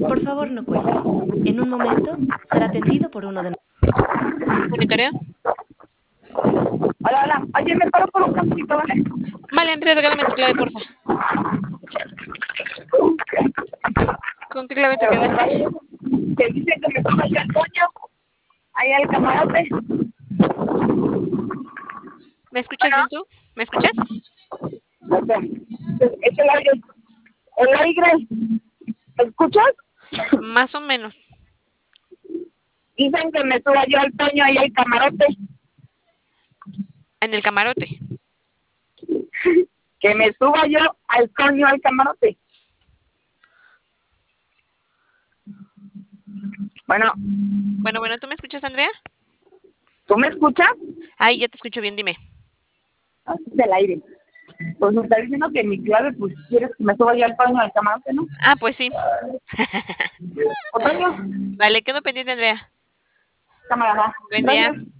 Por favor, no cuelgue. En un momento será atendido por uno de nosotros. ¿Monitorea? Hola, hola. Oye, me paro por un cafecito, ¿vale? Vale, Andrea, regálame tu clave, porfa. ¿Con qué clave te quedaste? Que dice que me ponga yo el coño. Ahí al camarote. ¿Me escuchas bien tú? ¿Me escuchas? Es el aire. El aire. ¿Me escuchas? Más o menos. Dicen que me suba yo al coño ahí al camarote. En el camarote. Que me suba yo al coño al camarote. Bueno, Bueno, ¿tú me escuchas, Andrea? ¿tú me escuchas? Ay, ya te escucho bien, dime. Del aire. Pues me está diciendo que mi clave, pues, quieres que me suba yo al coño al camarote, ¿no? Ah, pues sí. Otoño, Vale, quedo pendiente, Andrea. cámara, Buen día. gracias.